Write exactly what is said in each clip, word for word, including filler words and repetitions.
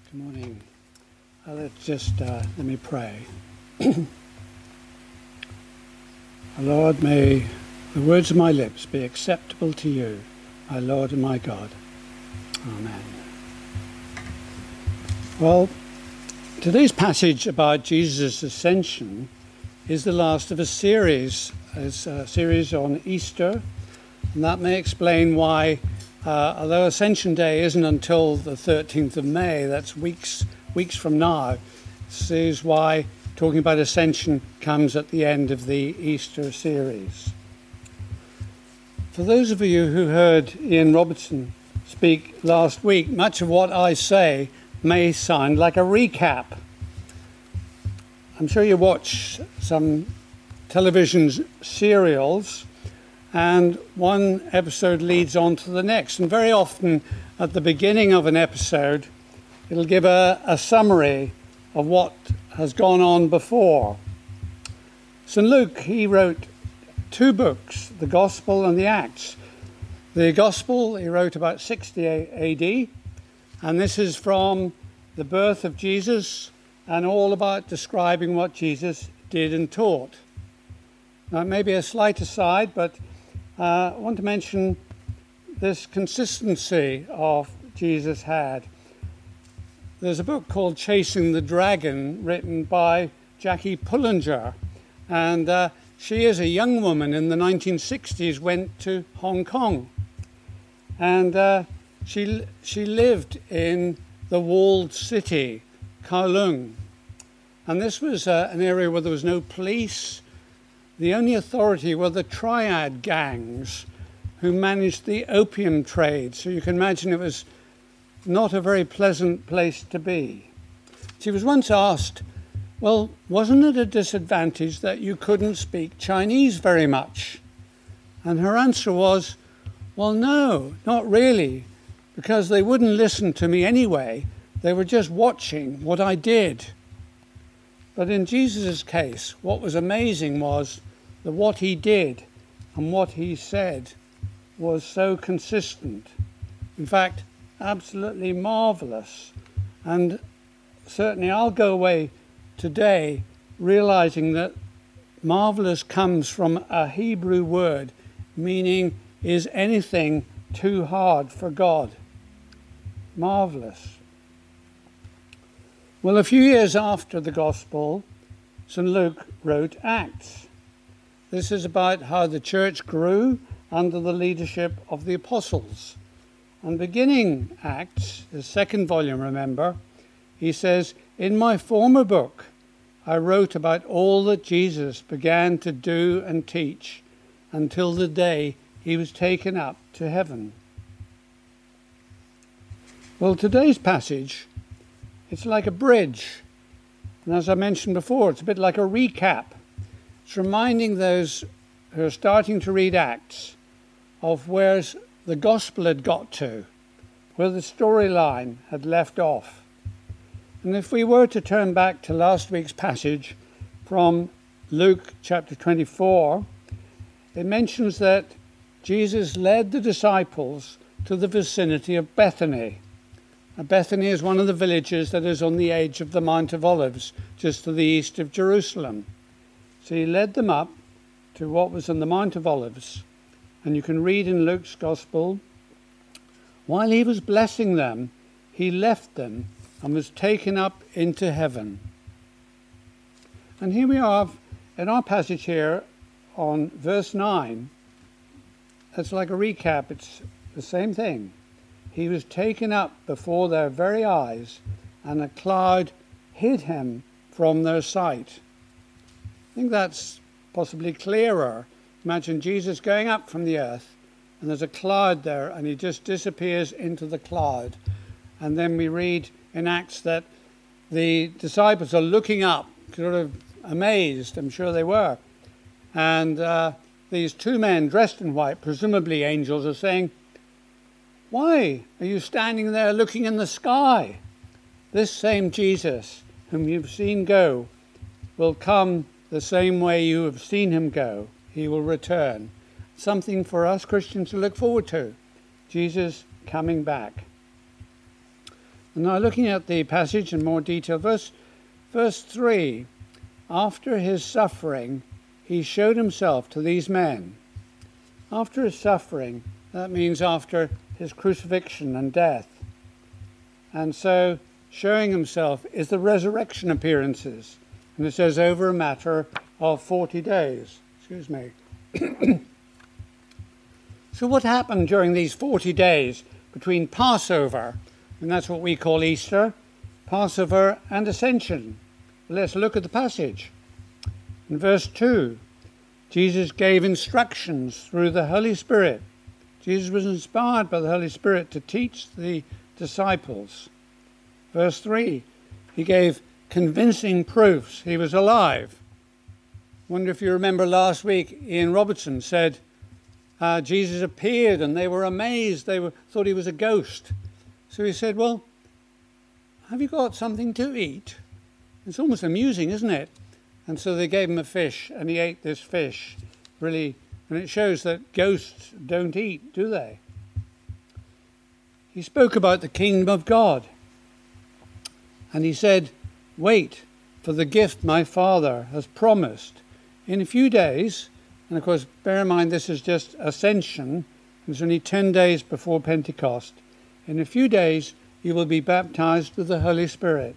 Good morning. Uh, let's just uh, let me pray. Lord, may the words of my lips be acceptable to you, my Lord and my God. Amen. Well, today's passage about Jesus' ascension is the last of a series, it's a series on Easter, and that may explain why, uh, although Ascension Day isn't until the thirteenth of May, that's weeks weeks from now, this is why talking about Ascension comes at the end of the Easter series. For those of you who heard Ian Robertson speak last week, much of what I say may sound like a recap. I'm sure you watch some television serials, and one episode leads on to the next. And very often at the beginning of an episode, it'll give a, a summary of what has gone on before. Saint Luke, he wrote two books, the Gospel and the Acts. The Gospel he wrote about sixty A D, and this is from the birth of Jesus and all about describing what Jesus did and taught. Now, it may be a slight aside, but uh, I want to mention this consistency of Jesus had. There's a book called Chasing the Dragon, written by Jackie Pullinger, and uh, she, as a young woman in the nineteen sixties, went to Hong Kong, and uh, she she lived in the walled city, Kowloon, and this was uh, an area where there was no police. The only authority were the triad gangs who managed the opium trade, so you can imagine it was not a very pleasant place to be. She was once asked, well, wasn't it a disadvantage that you couldn't speak Chinese very much? And her answer was, well, no, not really, because they wouldn't listen to me anyway. They were just watching what I did. But in Jesus' case, what was amazing was that what he did and what he said was so consistent. In fact, absolutely marvelous. And certainly I'll go away today realizing that marvelous comes from a Hebrew word meaning, is anything too hard for God? Marvelous. Well, a few years after the Gospel, Saint Luke wrote Acts. This is about how the church grew under the leadership of the apostles. And beginning Acts, the second volume, remember, he says, in my former book, I wrote about all that Jesus began to do and teach until the day he was taken up to heaven. Well, today's passage, it's like a bridge. And as I mentioned before, it's a bit like a recap. It's reminding those who are starting to read Acts of where the gospel had got to, where the storyline had left off. And if we were to turn back to last week's passage from Luke chapter twenty-four, it mentions that Jesus led the disciples to the vicinity of Bethany. Now, Bethany is one of the villages that is on the edge of the Mount of Olives, just to the east of Jerusalem. So he led them up to what was on the Mount of Olives. And you can read in Luke's Gospel, while he was blessing them, he left them and was taken up into heaven. And here we are in our passage here on verse nine. It's like a recap. It's the same thing. He was taken up before their very eyes, and a cloud hid him from their sight. I think that's possibly clearer. Imagine Jesus going up from the earth, and there's a cloud there, and he just disappears into the cloud. And then we read in Acts that the disciples are looking up, sort of amazed, I'm sure they were. And uh, these two men dressed in white, presumably angels, are saying, why are you standing there looking in the sky? This same Jesus, whom you've seen go, will come the same way you have seen him go. He will return. Something for us Christians to look forward to. Jesus coming back. And now looking at the passage in more detail, verse, verse three, after his suffering, he showed himself to these men. After his suffering, that means after his crucifixion and death. And so showing himself is the resurrection appearances. And it says over a matter of forty days. Excuse me. So what happened during these forty days between Passover, and that's what we call Easter, Passover and Ascension? Let's look at the passage. In verse two, Jesus gave instructions through the Holy Spirit. Jesus was inspired by the Holy Spirit to teach the disciples. Verse three, he gave convincing proofs he was alive. Wonder if you remember last week, Ian Robertson said uh, Jesus appeared and they were amazed. They were, thought he was a ghost. So he said, well, have you got something to eat? It's almost amusing, isn't it? And so they gave him a fish and he ate this fish. Really, and it shows that ghosts don't eat, do they? He spoke about the kingdom of God. And he said, wait for the gift my Father has promised. In a few days, and of course, bear in mind this is just Ascension, it's only ten days before Pentecost. In a few days, you will be baptized with the Holy Spirit.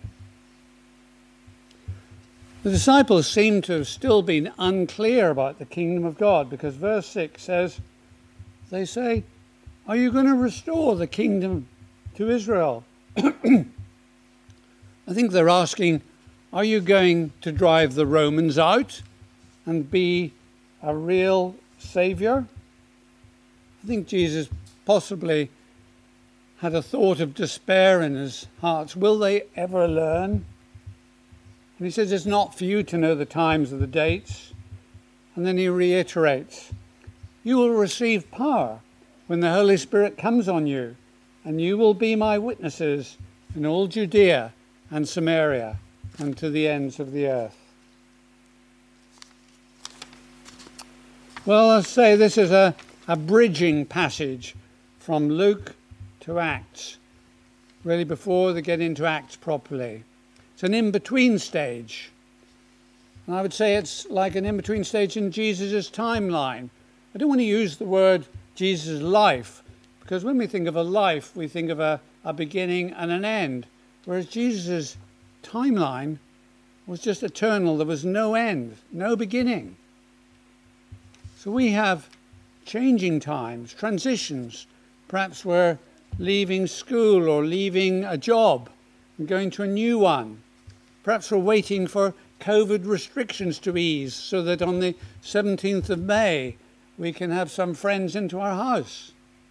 The disciples seem to have still been unclear about the kingdom of God, because verse six says, they say, are you going to restore the kingdom to Israel? I think they're asking, are you going to drive the Romans out and be a real saviour? I think Jesus possibly had a thought of despair in his heart. Will they ever learn? And he says, it's not for you to know the times or the dates. And then he reiterates, you will receive power when the Holy Spirit comes on you, and you will be my witnesses in all Judea and Samaria and to the ends of the earth. Well, I'll say this is a, a bridging passage from Luke to Acts, really before they get into Acts properly. It's an in-between stage. And I would say it's like an in-between stage in Jesus' timeline. I don't want to use the word Jesus' life, because when we think of a life, we think of a, a beginning and an end, whereas Jesus' timeline was just eternal. There was no end, no beginning. So we have changing times, transitions. Perhaps we're leaving school or leaving a job and going to a new one. Perhaps we're waiting for COVID restrictions to ease so that on the seventeenth of May we can have some friends into our house.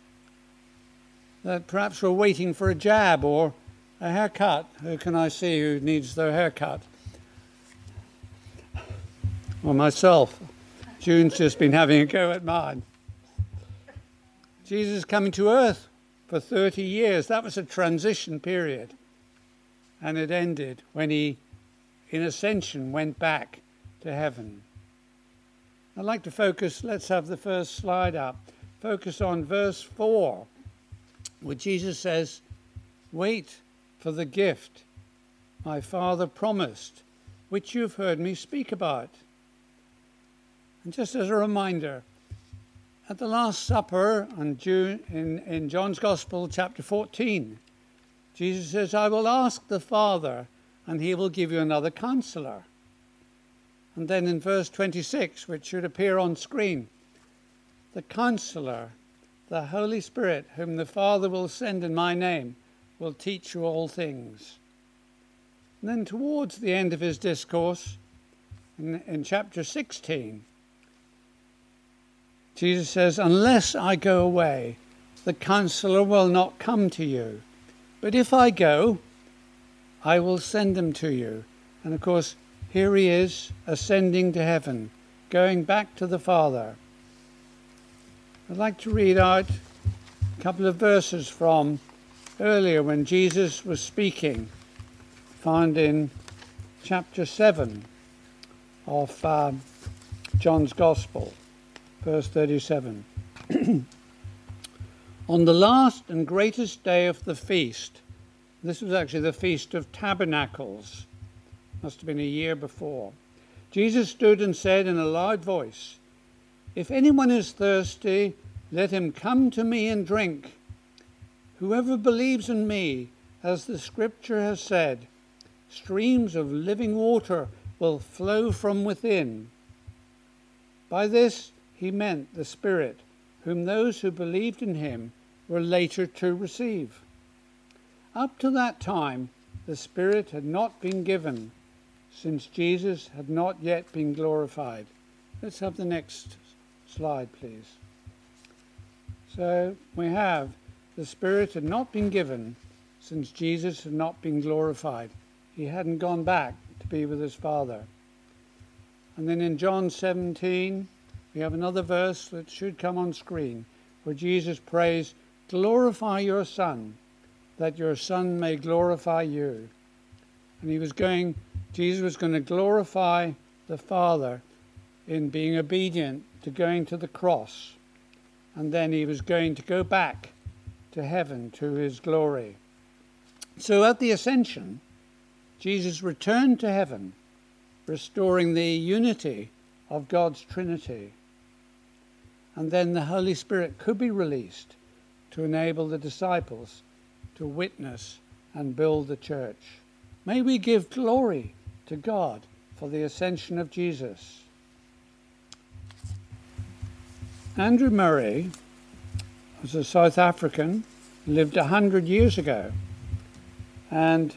That perhaps we're waiting for a jab or a haircut. Who can I see who needs their haircut? Well, myself. June's just been having a go at mine. Jesus coming to earth for thirty years. That was a transition period. And it ended when he, in ascension, went back to heaven. I'd like to focus, let's have the first slide up. Focus on verse four, where Jesus says, wait for the gift my Father promised, which you've heard me speak about. And just as a reminder, at the Last Supper on June, in, in John's Gospel, chapter fourteen, Jesus says, I will ask the Father, and he will give you another counselor. And then in verse twenty-six, which should appear on screen, the counselor, the Holy Spirit, whom the Father will send in my name, will teach you all things. And then towards the end of his discourse, in, in chapter sixteen, Jesus says, unless I go away, the counselor will not come to you. But if I go, I will send him to you. And of course, here he is, ascending to heaven, going back to the Father. I'd like to read out a couple of verses from earlier when Jesus was speaking, found in chapter seven of uh, John's Gospel, verse thirty-seven. On the last and greatest day of the feast, This was actually the Feast of Tabernacles. Must have been a year before. Jesus stood and said in a loud voice, "If anyone is thirsty, let him come to me and drink. Whoever believes in me, as the scripture has said, streams of living water will flow from within." By this he meant the Spirit, whom those who believed in him were later to receive. Up to that time, the Spirit had not been given, since Jesus had not yet been glorified. Let's have the next slide, please. So we have the Spirit had not been given since Jesus had not been glorified. He hadn't gone back to be with his Father. And then in John seventeen, we have another verse that should come on screen, where Jesus prays, "Glorify your Son, that your Son may glorify you." And he was going, Jesus was going to glorify the Father in being obedient to going to the cross. And then he was going to go back to heaven, to his glory. So at the ascension, Jesus returned to heaven, restoring the unity of God's Trinity. And then the Holy Spirit could be released to enable the disciples to witness and build the church. May we give glory to God for the ascension of Jesus. Andrew Murray was a South African, lived a hundred years ago. And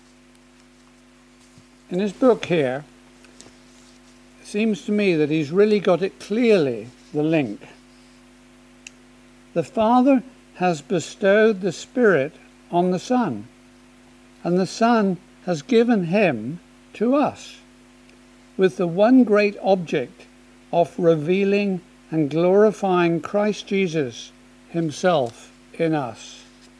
in his book here, it seems to me that he's really got it clearly, the link. The Father has bestowed the Spirit on the Son, and the Son has given him to us, with the one great object of revealing and glorifying Christ Jesus himself in us.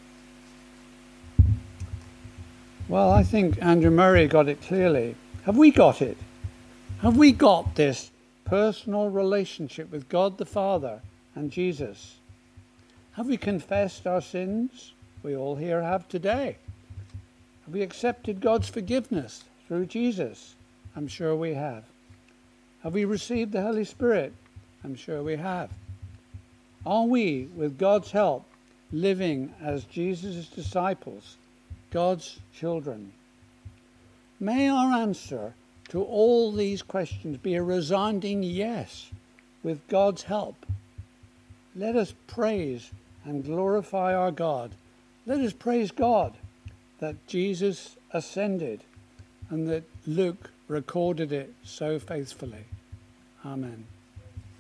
Well, I think Andrew Murray got it clearly. Have we got it? Have we got this personal relationship with God the Father and Jesus? Have we confessed our sins? We all here have today. Have we accepted God's forgiveness through Jesus? I'm sure we have. Have we received the Holy Spirit? I'm sure we have. Are we, with God's help, living as Jesus' disciples, God's children? May our answer to all these questions be a resounding yes, with God's help. Let us praise and glorify our God. Let us praise God that Jesus ascended and that Luke recorded it so faithfully. Amen.